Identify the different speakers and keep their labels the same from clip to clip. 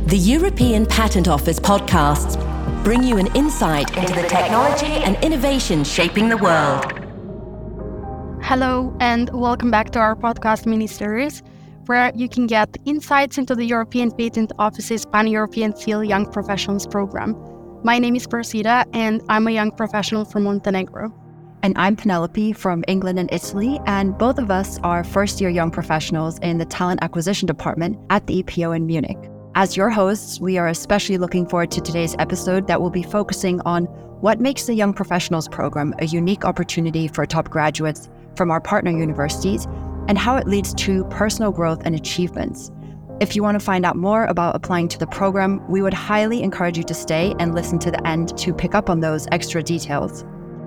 Speaker 1: The European Patent Office podcasts bring you an insight into the technology and innovation shaping the world.
Speaker 2: Hello, and welcome back to our podcast mini-series, where you can get insights into the European Patent Office's Pan-European Seal Young Professionals program. My name is Persida, and I'm a young professional from Montenegro.
Speaker 3: And I'm Penelope from England and Italy, and both of us are first-year young professionals in the Talent Acquisition Department at the EPO in Munich. As your hosts, we are especially looking forward to today's episode that will be focusing on what makes the Young Professionals program a unique opportunity for top graduates from our partner universities and how it leads to personal growth and achievements. If you want to find out more about applying to the program, we would highly encourage you to stay and listen to the end to pick up on those extra details.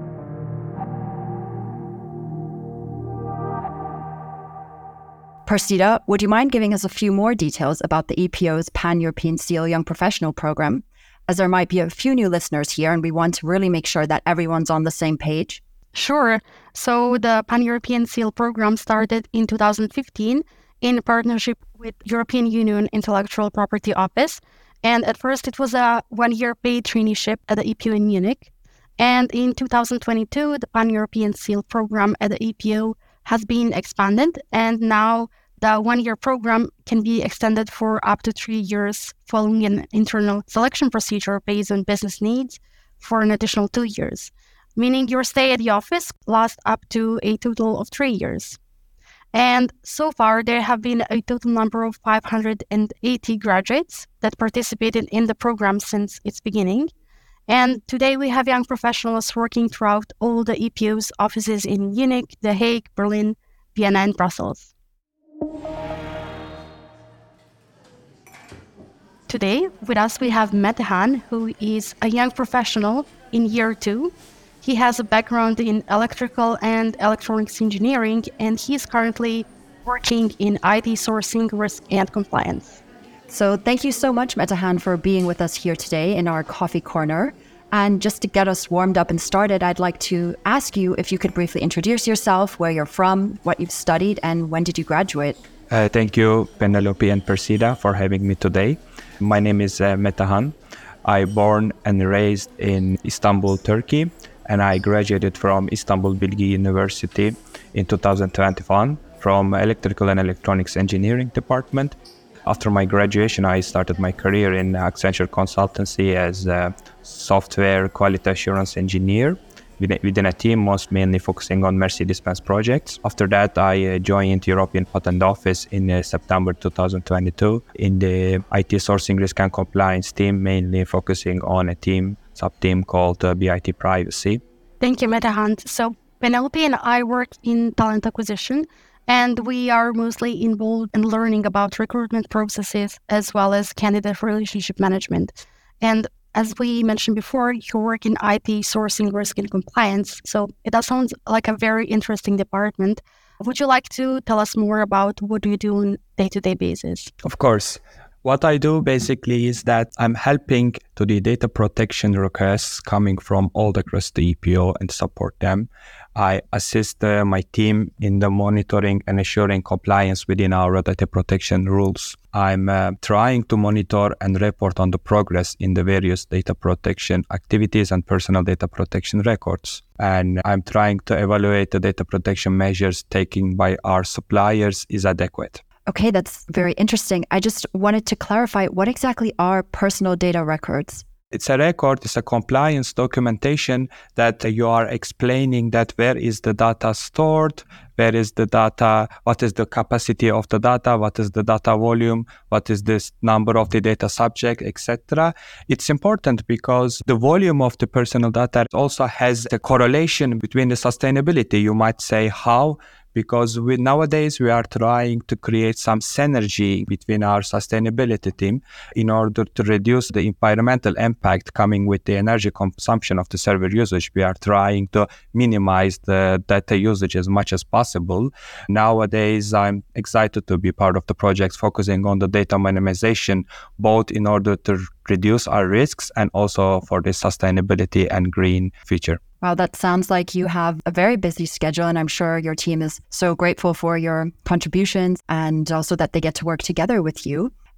Speaker 3: Persida, would you mind giving us a few more details about the EPO's Pan-European Seal Young Professional program, as there might be a few new listeners here and we want to really make sure that everyone's on the same page?
Speaker 2: Sure. So the Pan-European Seal program started in 2015 in partnership with European Union Intellectual Property Office. And at first it was a one-year paid traineeship at the EPO in Munich. And in 2022, the Pan-European Seal program at the EPO has been expanded, and now the one-year program can be extended for up to 3 years following an internal selection procedure based on business needs for an additional 2 years, meaning your stay at the office lasts up to a total of 3 years. And so far, there have been a total number of 580 graduates that participated in the program since its beginning. And today we have young professionals working throughout all the EPO's offices in Munich, The Hague, Berlin, Vienna, and Brussels. Today with us we have Metehan, who is a young professional in year 2. He has a background in electrical and electronics engineering, and he is currently working in IT sourcing, risk, and compliance.
Speaker 3: So thank you so much, Metehan, for being with us here today in our coffee corner. And just to get us warmed up and started, I'd like to ask you if you could briefly introduce yourself, where you're from, what you've studied, and when did you graduate?
Speaker 4: Thank you, Penelope and Persida, for having me today. My name is Metehan. I born and raised in Istanbul, Turkey, and I graduated from Istanbul Bilgi University in 2021 from Electrical and Electronics Engineering Department. After my graduation, I started my career in Accenture Consultancy as a software quality assurance engineer within a team most mainly focusing on Mercedes-Benz projects. After that, I joined European Patent Office in September 2022 in the IT sourcing risk and compliance team, mainly focusing on a sub-team called BIT Privacy.
Speaker 2: Thank you, Metehan. So Penelope and I work in talent acquisition, and we are mostly involved in learning about recruitment processes as well as candidate relationship management. And as we mentioned before, you work in IT sourcing, risk, and compliance. So it does sound like a very interesting department. Would you like to tell us more about what you do on a day-to-day basis?
Speaker 4: Of course. What I do basically is that I'm helping to the data protection requests coming from all across the EPO and support them. I assist my team in the monitoring and assuring compliance within our data protection rules. I'm trying to monitor and report on the progress in the various data protection activities and personal data protection records. And I'm trying to evaluate the data protection measures taken by our suppliers is adequate.
Speaker 3: Okay, that's very interesting. I just wanted to clarify, what exactly are personal data records?
Speaker 4: It's a record, it's a compliance documentation that you are explaining that where is the data stored, where is the data, what is the capacity of the data, what is the data volume, what is this number of the data subject, etc. It's important because the volume of the personal data also has the correlation between the sustainability. You might say how, because nowadays we are trying to create some synergy between our sustainability team in order to reduce the environmental impact coming with the energy consumption of the server usage. We are trying to minimize the data usage as much as possible. Nowadays, I'm excited to be part of the projects focusing on the data minimization, both in order to reduce our risks and also for the sustainability and green future.
Speaker 3: Wow, that sounds like you have a very busy schedule, and I'm sure your team is so grateful for your contributions and also that they get to work together with you.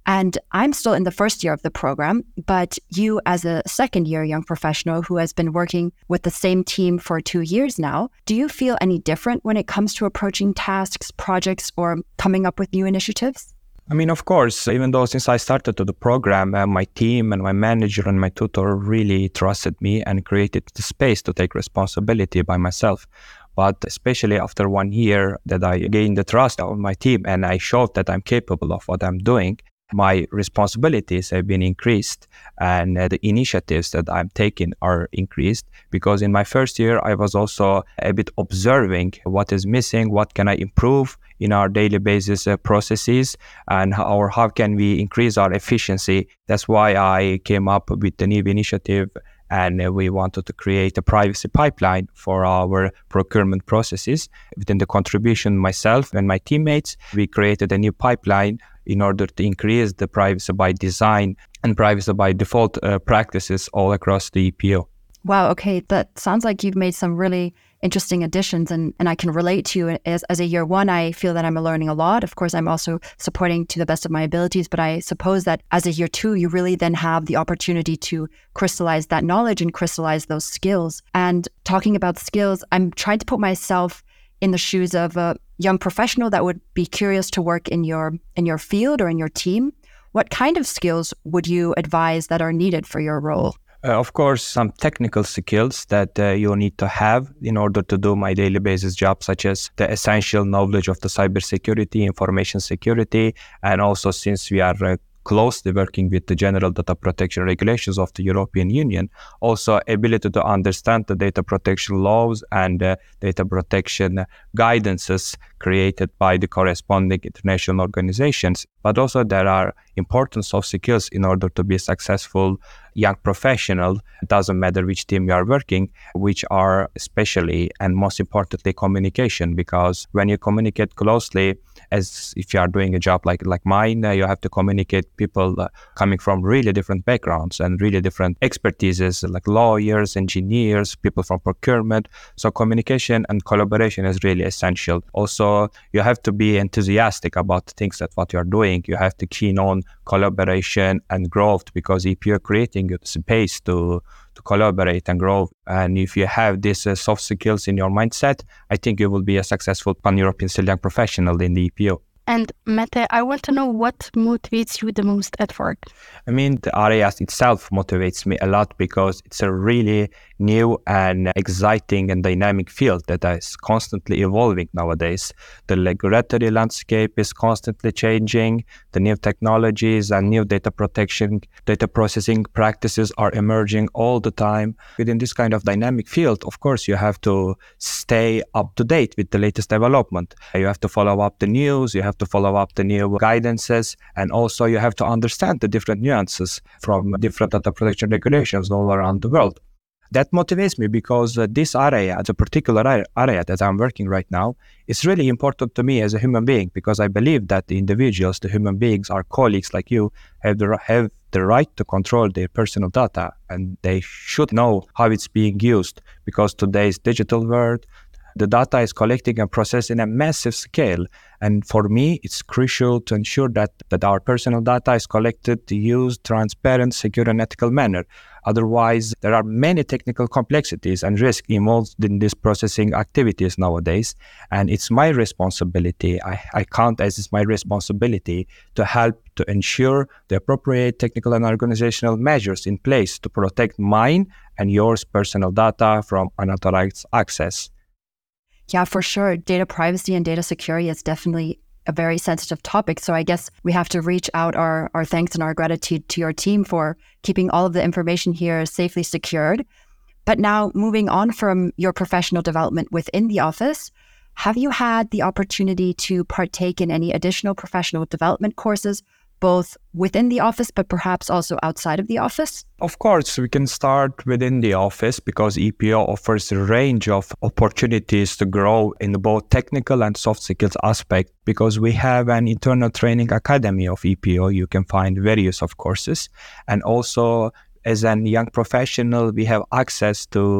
Speaker 3: And I'm still in the first year of the program, but you as a second year young professional who has been working with the same team for 2 years now, do you feel any different when it comes to approaching tasks, projects, or coming up with new initiatives?
Speaker 4: I mean, of course, even though since I started the program, my team and my manager and my tutor really trusted me and created the space to take responsibility by myself. But especially after 1 year that I gained the trust of my team and I showed that I'm capable of what I'm doing, my responsibilities have been increased and the initiatives that I'm taking are increased, because in my first year, I was also a bit observing what is missing, what can I improve in our daily basis processes, and how can we increase our efficiency. That's why I came up with the new initiative, and we wanted to create a privacy pipeline for our procurement processes. Within the contribution, myself and my teammates, we created a new pipeline in order to increase the privacy by design and privacy by default practices all across the EPO.
Speaker 3: Wow, okay, that sounds like you've made some really interesting additions, and I can relate to you. As a year one, I feel that I'm learning a lot. Of course, I'm also supporting to the best of my abilities, but I suppose that as a year two, you really then have the opportunity to crystallize that knowledge and crystallize those skills. And talking about skills, I'm trying to put myself in the shoes of a young professional that would be curious to work in your field or in your team. What kind of skills would you advise that are needed for your role?
Speaker 4: Of course, some technical skills that you need to have in order to do my daily basis job, such as the essential knowledge of the cybersecurity, information security, and also since we are closely working with the general data protection regulations of the European Union, also ability to understand the data protection laws and data protection guidances created by the corresponding international organizations. But also there are important soft skills in order to be a successful young professional. It doesn't matter which team you are working, which are especially and most importantly communication, because when you communicate closely, as if you are doing a job like mine, you have to communicate people coming from really different backgrounds and really different expertises, like lawyers, engineers, people from procurement. So communication and collaboration is really essential. Also, you have to be enthusiastic about things that what you are doing. You have to keen on collaboration and growth, because if you're creating a space to collaborate and grow, and if you have these soft skills in your mindset, I think you will be a successful pan-European young professional in the EPO.
Speaker 2: And Mete, I want to know what motivates you the most at work.
Speaker 4: I mean, the area itself motivates me a lot because it's a really new and exciting and dynamic field that is constantly evolving nowadays. The regulatory landscape is constantly changing. The new technologies and new data protection, data processing practices are emerging all the time. Within this kind of dynamic field, of course, you have to stay up to date with the latest development. You have to follow up the news, you have to follow up the new guidances, and also you have to understand the different nuances from different data protection regulations all around the world. That motivates me because this area, the particular area that I'm working right now, is really important to me as a human being, because I believe that the individuals, the human beings, our colleagues like you, have the right to control their personal data, and they should know how it's being used, because today's digital world, the data is collecting and processed in a massive scale. And for me, it's crucial to ensure that our personal data is collected, used, transparent, secure, and ethical manner. Otherwise, there are many technical complexities and risks involved in these processing activities nowadays. And it's my responsibility, I count as it's my responsibility to help to ensure the appropriate technical and organizational measures in place to protect mine and yours personal data from unauthorized access.
Speaker 3: Yeah, for sure. Data privacy and data security is definitely a very sensitive topic. So I guess we have to reach out our thanks and our gratitude to your team for keeping all of the information here safely secured. But now moving on from your professional development within the office, have you had the opportunity to partake in any additional professional development courses, both within the office, but perhaps also outside of the office?
Speaker 4: Of course, we can start within the office because EPO offers a range of opportunities to grow in both technical and soft skills aspect. Because we have an internal training academy of EPO, you can find various of courses. And also, as a young professional, we have access to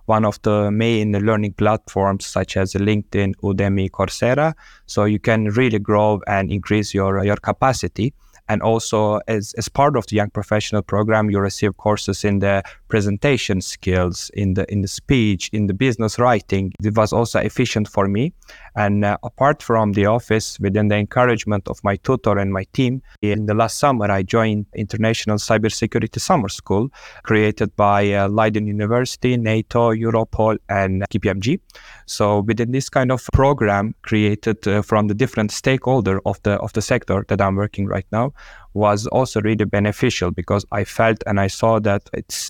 Speaker 4: one of the main learning platforms such as LinkedIn, Udemy, Coursera. So you can really grow and increase your capacity. And also, as part of the Young Professional Program, you receive courses in the presentation skills, in the speech, in the business writing. It was also efficient for me. And apart from the office, within the encouragement of my tutor and my team, in the last summer, I joined International Cybersecurity Summer School, created by Leiden University, NATO, Europol, and KPMG. So within this kind of program created from the different stakeholder of the sector that I'm working right now, was also really beneficial, because I felt and I saw that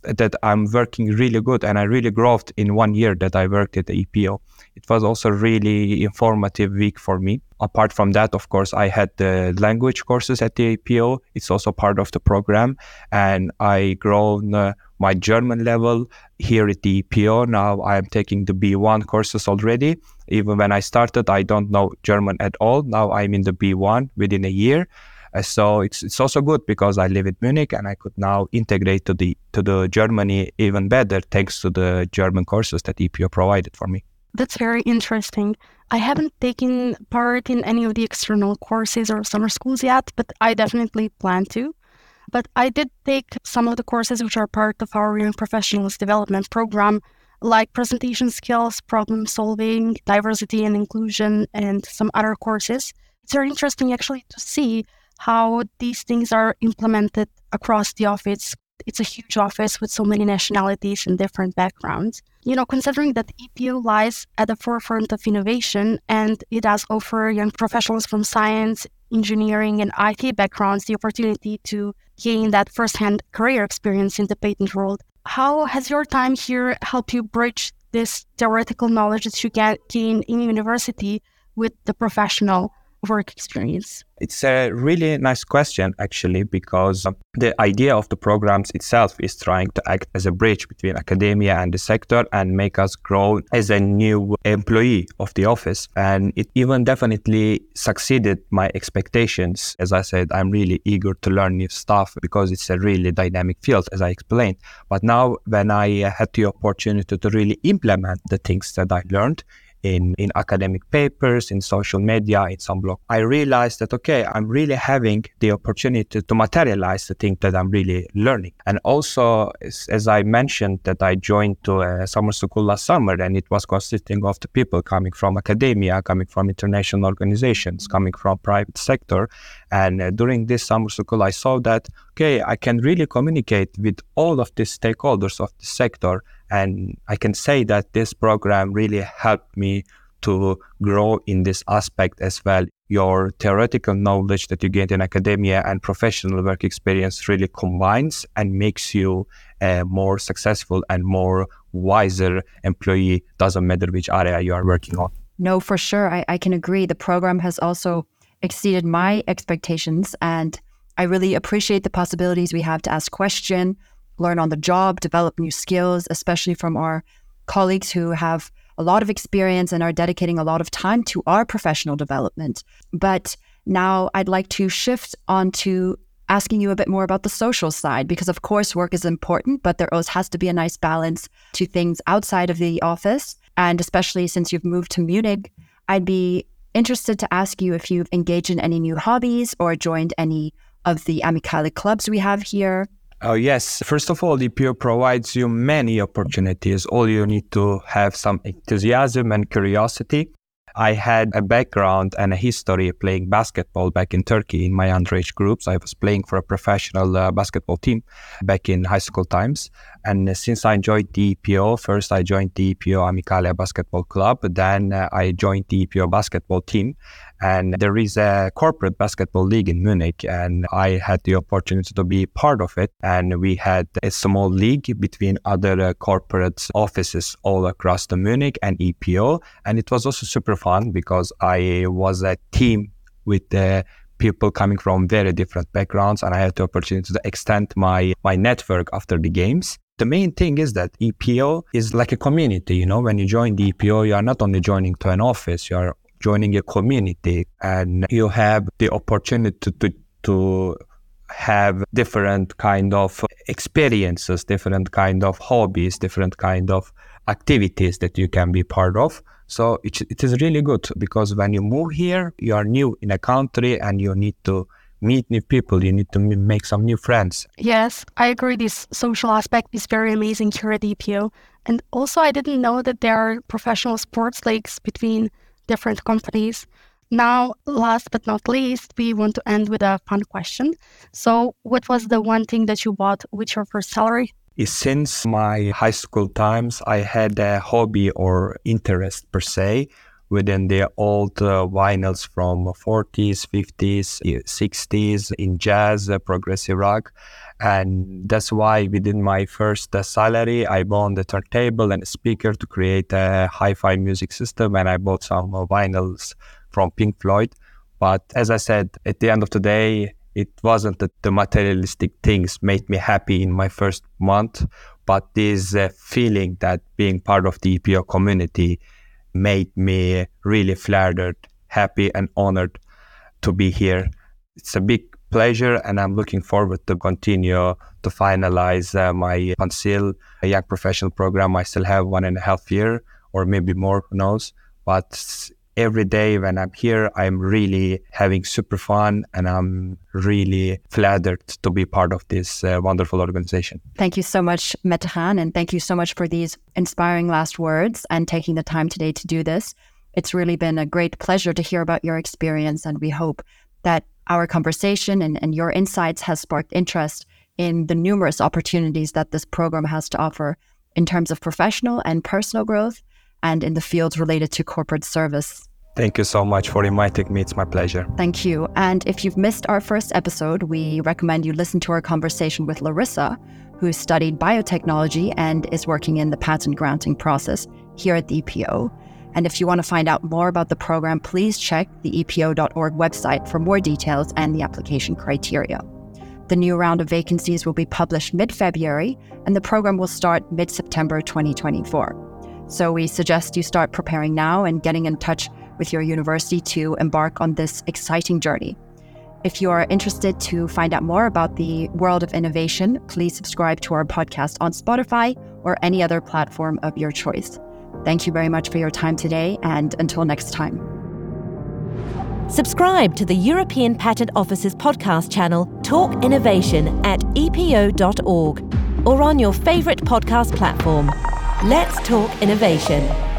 Speaker 4: I'm working really good, and I really growed in 1 year that I worked at the EPO. It was also really informative week for me. Apart from that, of course, I had the language courses at the EPO. It's also part of the program, and I grown my German level here at the EPO. Now I am taking the B1 courses already. Even when I started, I don't know German at all. Now I'm in the B1 within a year. So it's also good because I live in Munich, and I could now integrate to the Germany even better thanks to the German courses that EPO provided for me.
Speaker 2: That's very interesting. I haven't taken part in any of the external courses or summer schools yet, but I definitely plan to. But I did take some of the courses which are part of our Young Professionals Development Program, like presentation skills, problem solving, diversity and inclusion, and some other courses. It's very interesting actually to see how these things are implemented across the office. It's a huge office with so many nationalities and different backgrounds. Considering that EPO lies at the forefront of innovation, and it does offer young professionals from science, engineering, and IT backgrounds the opportunity to gain that first-hand career experience in the patent world. How has your time here helped you bridge this theoretical knowledge that you gain in university with the professional work experience?
Speaker 4: It's a really nice question, actually, because the idea of the programs itself is trying to act as a bridge between academia and the sector and make us grow as a new employee of the office. And it even definitely succeeded my expectations. As I said, I'm really eager to learn new stuff because it's a really dynamic field, as I explained. But now when I had the opportunity to really implement the things that I learned, in academic papers, in social media, in some blog, I realized that, okay, I'm really having the opportunity to materialize the thing that I'm really learning. And also, as I mentioned, that I joined to a summer school last summer, and it was consisting of the people coming from academia, coming from international organizations, coming from private sector. And during this summer school, I saw that, okay, I can really communicate with all of the stakeholders of the sector. And I can say that this program really helped me to grow in this aspect as well. Your theoretical knowledge that you get in academia and professional work experience really combines and makes you a more successful and more wiser employee. Doesn't matter which area you are working on.
Speaker 3: No, for sure. I can agree. The program has also exceeded my expectations, and I really appreciate the possibilities we have to ask questions, learn on the job, develop new skills, especially from our colleagues who have a lot of experience and are dedicating a lot of time to our professional development. But now I'd like to shift on to asking you a bit more about the social side, because of course work is important, but there always has to be a nice balance to things outside of the office. And especially since you've moved to Munich, I'd be interested to ask you if you've engaged in any new hobbies or joined any of the Amicale clubs we have here.
Speaker 4: Oh, yes. First of all, EPO provides you many opportunities. All you need to have some enthusiasm and curiosity. I had a background and a history playing basketball back in Turkey in my underage groups. I was playing for a professional basketball team back in high school times. And since I joined the EPO, first I joined the EPO Amicale Basketball Club. Then I joined the EPO basketball team. And there is a corporate basketball league in Munich, and I had the opportunity to be part of it. And we had a small league between other corporate offices all across the Munich and EPO. And it was also super fun because I was a team with people coming from very different backgrounds, and I had the opportunity to extend my network after the games. The main thing is that EPO is like a community. When you join the EPO, you are not only joining to an office, you are joining a community, and you have the opportunity to have different kind of experiences, different kind of hobbies, different kind of activities that you can be part of. So it is really good because when you move here, you are new in a country and you need to meet new people. You need to make some new friends.
Speaker 2: Yes, I agree. This social aspect is very amazing here at EPO. And also, I didn't know that there are professional sports leagues between different companies. Now, last but not least, we want to end with a fun question. So what was the one thing that you bought with your first salary?
Speaker 4: Since my high school times, I had a hobby or interest per se within the old vinyls from 40s, 50s, 60s in jazz, progressive rock. And that's why within my first salary, I bought a turntable and a speaker to create a hi-fi music system. And I bought some vinyls from Pink Floyd. But as I said, at the end of the day, it wasn't that the materialistic things made me happy in my first month, but this feeling that being part of the EPO community made me really flattered, happy and honored to be here. It's a big pleasure and I'm looking forward to continue to finalize my PanSIL Young Professional program. I still have 1.5 years or maybe more, who knows. But every day when I'm here, I'm really having super fun and I'm really flattered to be part of this wonderful organization.
Speaker 3: Thank you so much, Metehan, and thank you so much for these inspiring last words and taking the time today to do this. It's really been a great pleasure to hear about your experience, and we hope that our conversation and your insights has sparked interest in the numerous opportunities that this program has to offer in terms of professional and personal growth and in the fields related to corporate service.
Speaker 4: Thank you so much for inviting me. It's my pleasure.
Speaker 3: Thank you. And if you've missed our first episode, we recommend you listen to our conversation with Larissa, who studied biotechnology and is working in the patent granting process here at the EPO. And if you want to find out more about the program, please check the epo.org website for more details and the application criteria. The new round of vacancies will be published mid-February, and the program will start mid-September 2024. So we suggest you start preparing now and getting in touch with your university to embark on this exciting journey. If you are interested to find out more about the world of innovation, please subscribe to our podcast on Spotify or any other platform of your choice. Thank you very much for your time today, and until next time.
Speaker 1: Subscribe to the European Patent Office's podcast channel, Talk Innovation, at epo.org or on your favorite podcast platform. Let's talk innovation.